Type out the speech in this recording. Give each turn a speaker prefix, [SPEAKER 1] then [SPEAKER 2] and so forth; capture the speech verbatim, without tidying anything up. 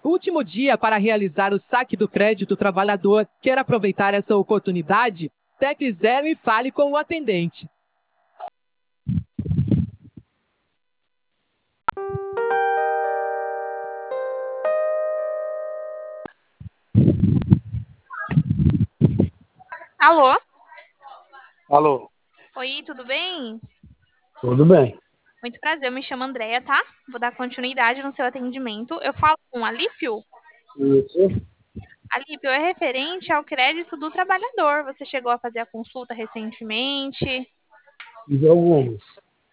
[SPEAKER 1] Último dia para realizar o saque do crédito trabalhador. Quer aproveitar essa oportunidade? Tecle zero e fale com o atendente.
[SPEAKER 2] Alô?
[SPEAKER 3] Alô,
[SPEAKER 2] Oi, tudo bem?
[SPEAKER 3] tudo bem?
[SPEAKER 2] Muito prazer, eu me chamo Andréia, tá? Vou dar continuidade no seu atendimento. Eu falo com Alípio.
[SPEAKER 3] Isso,
[SPEAKER 2] Alípio, é referente ao crédito do trabalhador. Você chegou a fazer a consulta recentemente?
[SPEAKER 3] fiz algumas.